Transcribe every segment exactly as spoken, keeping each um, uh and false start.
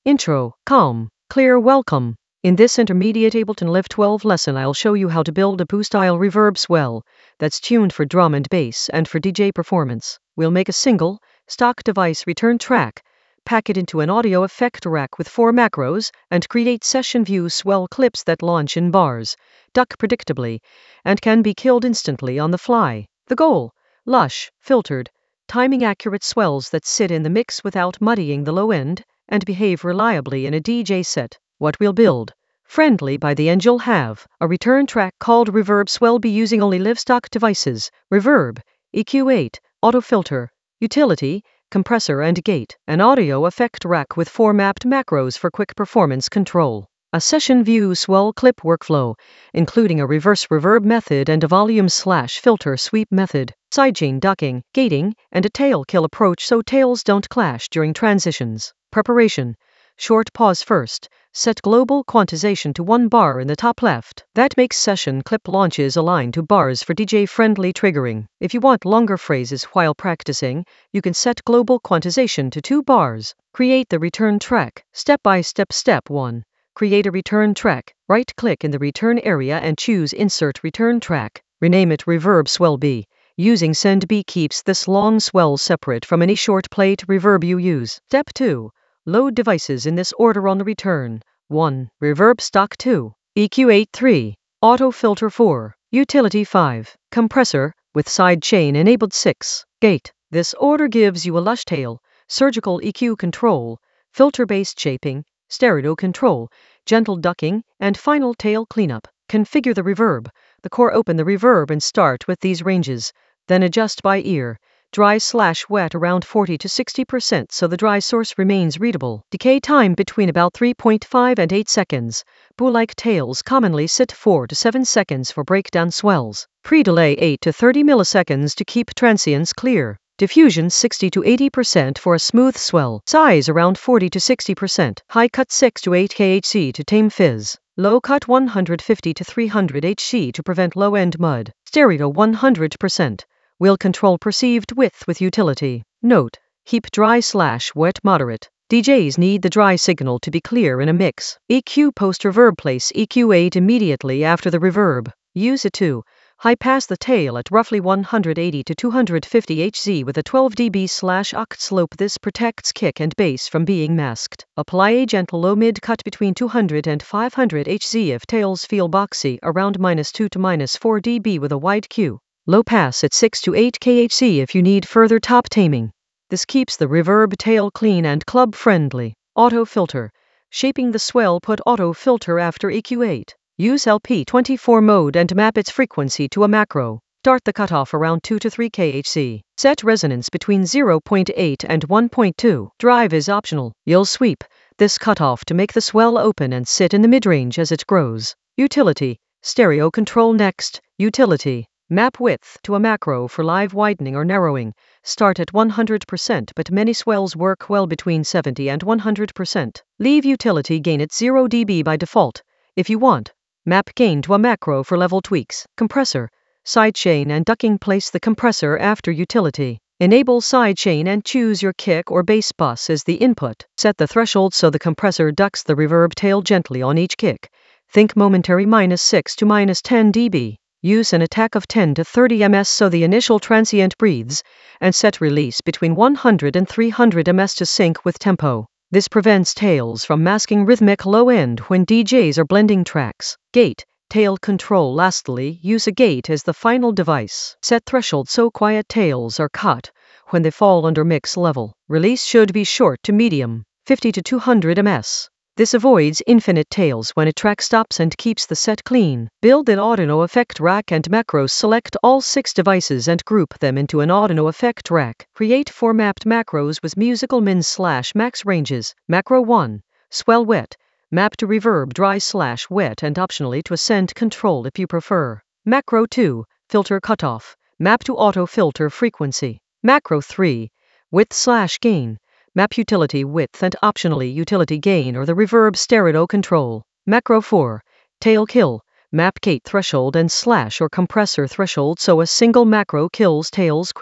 Intro, calm, clear welcome. In this intermediate Ableton Live twelve lesson I'll show you how to build a Poo-style reverb swell that's tuned for drum and bass and for D J performance. We'll make a single, stock device return track, pack it into an audio effect rack with four macros, and create session view swell clips that launch in bars, duck predictably, and can be killed instantly on the fly. The goal: lush, filtered, timing-accurate swells that sit in the mix without muddying the low end, and behave reliably in a D J set. What we'll build. Friendly by the end you'll have a return track called Reverb Swell be using only live stock devices, reverb, E Q eight, auto filter, utility, compressor and gate, an audio effect rack with four mapped macros for quick performance control. A session view swell clip workflow, including a reverse reverb method and a volume slash filter sweep method, sidechain ducking, gating, and a tail kill approach so tails don't clash during transitions. Preparation. Short pause first. Set global quantization to one bar in the top left. That makes session clip launches align to bars for D J-friendly triggering. If you want longer phrases while practicing, you can set global quantization to two bars. Create the return track. Step by step. Step one. Create a return track. Right-click in the return area and choose Insert Return Track. Rename it Reverb Swell B. Using Send B keeps this long swell separate from any short plate reverb you use. Step two. Load devices in this order on the return. one. Reverb stock two. E Q eight three. Auto filter four. Utility five. Compressor, with sidechain enabled six. Gate. This order gives you a lush tail, surgical E Q control, filter-based shaping, stereo control, gentle ducking, and final tail cleanup. Configure the reverb. The core. Open the reverb and start with these ranges, then adjust by ear. Dry slash wet around forty to sixty percent so the dry source remains readable. Decay time between about three point five and eight seconds. Boo-like tails commonly sit four to seven seconds for breakdown swells. Pre-delay eight to thirty milliseconds to keep transients clear. Diffusion sixty to eighty percent for a smooth swell. Size around forty to sixty percent. High cut six to eight K H Z to tame fizz. Low cut one hundred fifty to three hundred H Z to prevent low end mud. Stereo one hundred percent. Will control perceived width with utility. Note: keep dry slash wet moderate. D Js need the dry signal to be clear in a mix. E Q post reverb. Place E Q eight immediately after the reverb. Use it to high pass the tail at roughly one hundred eighty to two hundred fifty H Z with a twelve decibel slash oct slope. This protects kick and bass from being masked. Apply a gentle low mid cut between two hundred and five hundred H Z if tails feel boxy, around minus two to minus four decibels with a wide Q. Low pass at six to eight K H Z if you need further top taming. This keeps the reverb tail clean and club friendly. Auto filter. Shaping the swell. Put auto filter after E Q eight. Use L P twenty-four mode and map its frequency to a macro. Start the cutoff around two to three K H Z. Set resonance between zero point eight and one point two. Drive is optional. You'll sweep this cutoff to make the swell open and sit in the mid-range as it grows. Utility. Stereo control. Next. Utility. Map width to a macro for live widening or narrowing. Start at one hundred percent, but many swells work well between seventy and one hundred percent. Leave utility gain at zero decibels by default. If you want, map gain to a macro for level tweaks. Compressor. Sidechain and ducking. Place the compressor after utility. Enable sidechain and choose your kick or bass bus as the input. Set the threshold so the compressor ducks the reverb tail gently on each kick. Think momentary minus six to minus ten decibels. Use an attack of ten to thirty millimeters so the initial transient breathes, and set release between one hundred and three hundred millimeters to sync with tempo. This prevents tails from masking rhythmic low end when D Js are blending tracks. Gate. Tail control. Lastly, use a gate as the final device. Set threshold so quiet tails are cut when they fall under mix level. Release should be short to medium, fifty to two hundred millimeters. This avoids infinite tails when a track stops and keeps the set clean. Build an audio effect rack and macros. Select all six devices and group them into an audio effect rack. Create four mapped macros with musical min slash max ranges. Macro one. Swell wet. Map to reverb dry slash wet and optionally to ascend control if you prefer. Macro two. Filter cutoff. Map to auto filter frequency. Macro three. Width slash gain. Map utility width and optionally utility gain or the reverb stereo control. Macro four. Tail kill. Map gate threshold and slash or compressor threshold so a single macro kills tails quickly.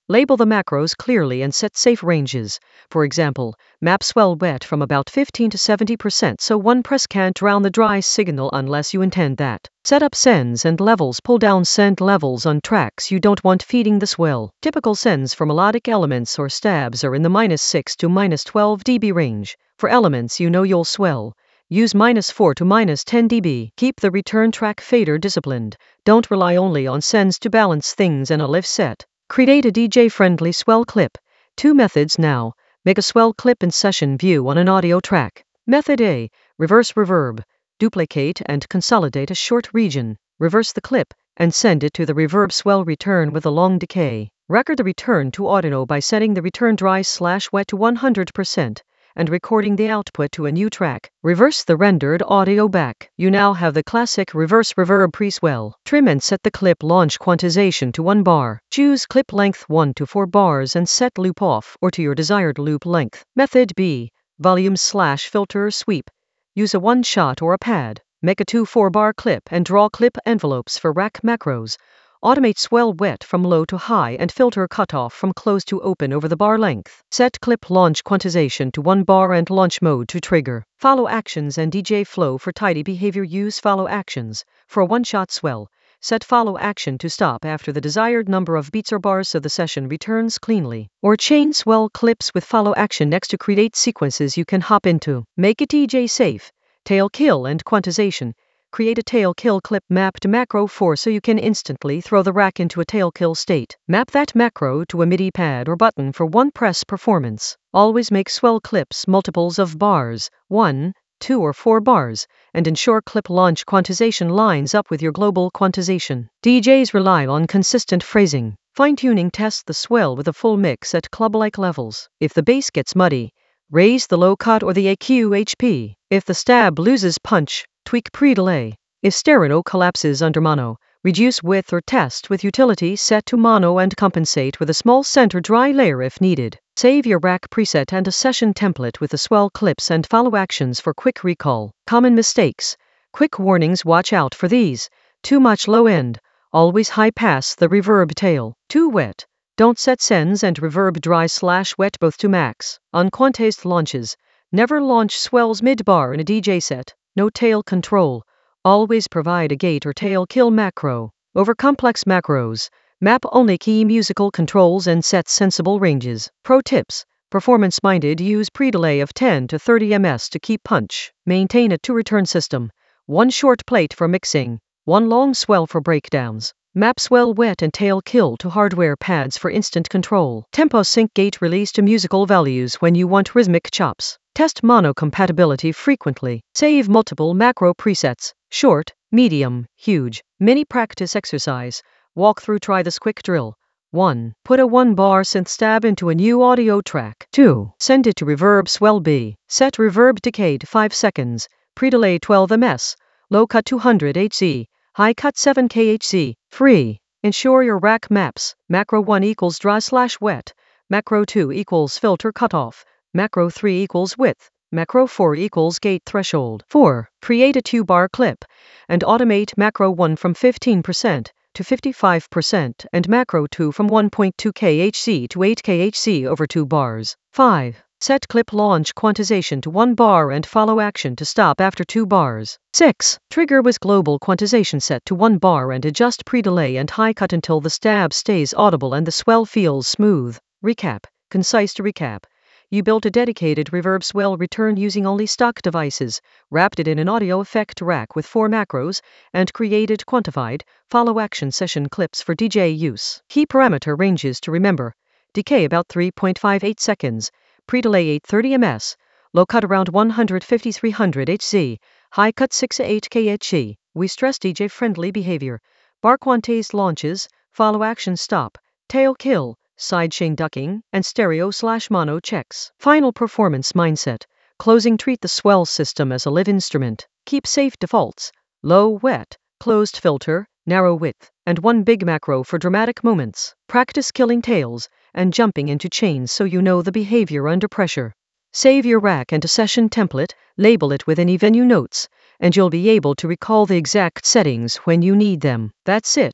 Label the macros clearly and set safe ranges. For example, map swell wet from about fifteen to seventy percent so one press can't drown the dry signal unless you intend that. Set up sends and levels. Pull down send levels on tracks you don't want feeding the swell. Typical sends for melodic elements or stabs are in the minus six to minus twelve decibels range. For elements you know you'll swell, use minus four to minus ten decibels. Keep the return track fader disciplined. Don't rely only on sends to balance things in a live set. Create a D J-friendly swell clip. Two methods now. Make a swell clip in session view on an audio track. Method A. Reverse reverb. Duplicate and consolidate a short region. Reverse the clip and send it to the reverb swell return with a long decay. Record the return to audio by setting the return dry slash wet to one hundred percent. And recording the output to a new track. Reverse the rendered audio back. You now have the classic reverse reverb pre-swell. Trim and set the clip launch quantization to one bar. Choose clip length one to four bars and set loop off or to your desired loop length. Method B. Volume slash filter sweep. Use a one shot or a pad. Make a two four bar clip and draw clip envelopes for rack macros. Automate swell wet from low to high and filter cutoff from close to open over the bar length. Set clip launch quantization to one bar and launch mode to trigger. Follow actions and D J flow for tidy behavior. Use follow actions. For a one-shot swell, set follow action to stop after the desired number of beats or bars so the session returns cleanly. Or chain swell clips with follow action next to create sequences you can hop into. Make it D J safe. Tail kill and quantization. Create a tail kill clip map to macro four so you can instantly throw the rack into a tail kill state. Map that macro to a MIDI pad or button for one press performance. Always make swell clips multiples of bars, one, two or four bars, and ensure clip launch quantization lines up with your global quantization. D Js rely on consistent phrasing. Fine-tuning test the swell with a full mix at club-like levels. If the bass gets muddy, raise the low cut or the A Q H P. If the stab loses punch, tweak pre-delay. If stereo collapses under mono, reduce width or test with utility set to mono and compensate with a small center dry layer if needed. Save your rack preset and a session template with the swell clips and follow actions for quick recall. Common mistakes. Quick warnings: watch out for these. Too much low end. Always high pass the reverb tail. Too wet. Don't set sends and reverb dry slash wet both to max. On quantized launches, never launch swells mid-bar in a D J set. No tail control. Always provide a gate or tail kill macro. Over complex macros, map only key musical controls and set sensible ranges. Pro tips. Performance-minded, use pre-delay of ten to thirty milliseconds to keep punch. Maintain a two-return system. One short plate for mixing. One long swell for breakdowns. Map swell wet and tail kill to hardware pads for instant control. Tempo sync gate release to musical values when you want rhythmic chops. Test mono compatibility frequently. Save multiple macro presets. Short, medium, huge. Mini practice exercise. Walk through. Try this quick drill. one. Put a one bar synth stab into a new audio track. two. Send it to reverb swell B. Set reverb decay to five seconds. Pre-delay twelve milliseconds. Low cut two hundred hertz. High cut seven kilohertz. three. Ensure your rack maps. Macro one equals dry slash wet. Macro two equals filter cutoff. Macro three equals width. Macro four equals gate threshold. four. Create a two bar clip and automate macro one from fifteen percent to fifty-five percent and macro two from one point two kilohertz to eight kilohertz over two bars. five. Set clip launch quantization to one bar and follow action to stop after two bars. six. Trigger with global quantization set to one bar and adjust pre-delay and high cut until the stab stays audible and the swell feels smooth. Recap. Concise to recap. You built a dedicated reverb swell return using only stock devices, wrapped it in an audio effect rack with four macros, and created quantified, follow action session clips for D J use. Key parameter ranges to remember. Decay about three point five eight seconds. Pre-delay eight hundred thirty milliseconds. Low cut around one hundred fifty to three hundred hertz. High cut six to eight kilohertz. We stress D J-friendly behavior. Bar quantized launches, follow action stop, tail kill, sidechain ducking, and stereo slash mono checks. Final performance mindset. Closing: treat the swell system as a live instrument. Keep safe defaults. Low wet, closed filter, narrow width, and one big macro for dramatic moments. Practice killing tails and jumping into chains so you know the behavior under pressure. Save your rack and a session template, label it with any venue notes, and you'll be able to recall the exact settings when you need them. That's it.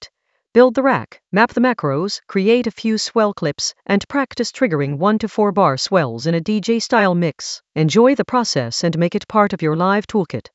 Build the rack, map the macros, create a few swell clips, and practice triggering one to four bar swells in a D J-style mix. Enjoy the process and make it part of your live toolkit.